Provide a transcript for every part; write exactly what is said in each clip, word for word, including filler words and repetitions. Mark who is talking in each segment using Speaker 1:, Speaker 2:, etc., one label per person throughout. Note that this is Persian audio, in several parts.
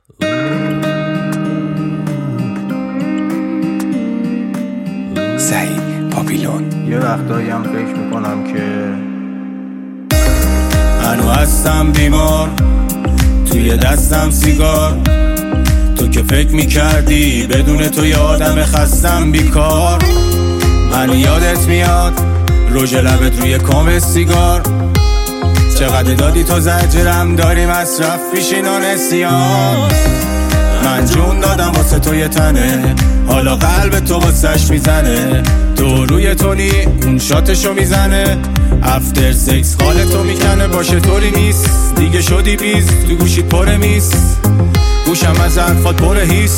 Speaker 1: سعید پاپیلون.
Speaker 2: یه وقتایی هم فکر میکنم که
Speaker 3: هنو هستم بیمار، توی دستم سیگار. تو که فکر میکردی بدون تو یه آدم خستم بیکار. هنو یادت میاد روژ لبت روی کام سیگار. چقدر دادی تو زجرم داری مصرف پیشین و نسیان. من جون دادم واسه تو یه تنه، حالا قلب تو واسش میزنه. تو روی تونی اون شاتشو میزنه، افتر سکس خال تو میکنه. باشه طوری نیست دیگه شدی بیز، تو گوشیت پره میز، گوشم از حرفات پره هیس.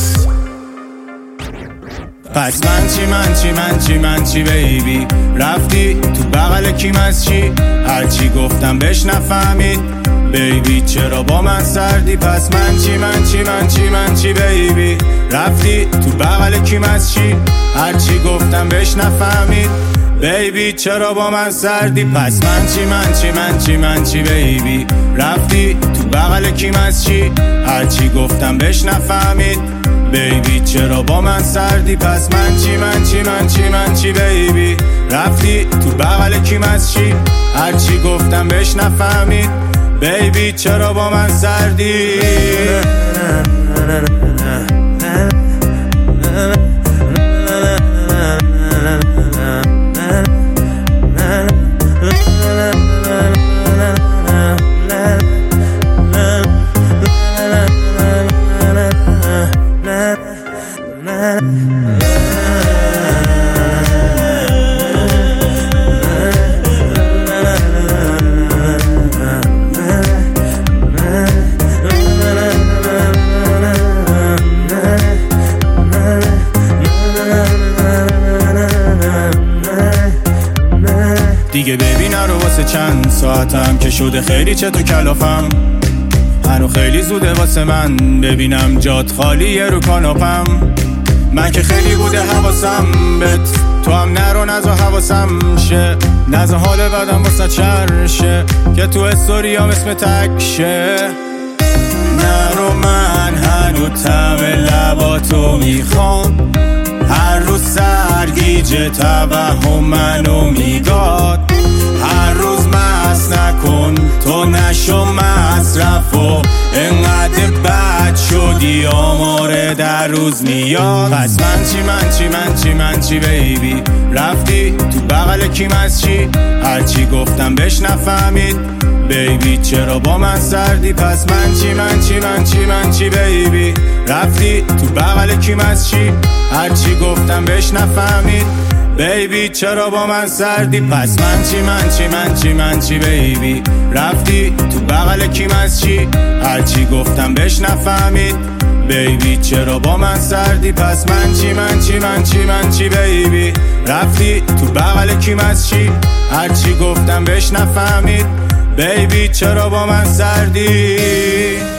Speaker 3: پس من چی من چی من چی من چی بیبی؟ رفتی تو بغل کیم از چی؟ هرچی گفتم بهش نفهمید بیبی، چرا با من سردی؟ پس من چی من چی من چی من چی بیبی؟ رفتی تو بغل کیم از چی؟ هرچی گفتم بهش نفهمید بیبی، چرا با من سردی؟ پس من چی من چی من چی من چی بیبی؟ رفتی تو بغل کیم از چی؟ هرچی گفتم بهش نفهمید بیبی، چرا با من سردی؟ پس من چی من چی من چی من چی بیبی؟ رفتی تو بغل کیم از چی؟ هرچی گفتم بهش نفهمید بیبی، چرا با من سردی؟ دیگه ببین رو واسه چند ساعتم که شده خیلی چه تو کلافم. هنو خیلی زوده واسه من ببینم جات خالیه رو کاناپم. من که خیلی بوده حواسم بهت، تو هم نرو نزا حواسم شه. نزا حال بدم واسه چرشه که تو استوریام اسم تکشه. نرو من هنو تم لباتو میخوام، هر روز سرگیجه توهم منو میداد. هر روز مست نکن تو نشو مصرف و انقدر بد شدی آماره در روز میاد. پس من چی من چی من چی من چی بیبی؟ رفتی تو بغل کیم از چی؟ هرچی گفتم بهش نفهمید بیبی، چرا با من سردی؟ پس من چی من چی من چی من چی بیبی؟ رفتی تو بغل کیم از چی؟ هرچی گفتم بهش نفهمید بیبی، چرا با من سردی؟ پس من چی من چی من چی من چی بیبی؟ رفتی تو بغل کیم از چی؟ هرچی گفتم بهش نفهمید بیبی، چرا با من سردی؟ پس من چی من چی من چی من چی بیبی؟ رفتی تو بغل کیم از چی؟ هرچی گفتم بهش نفهمید بیبی، چرا با من سردی؟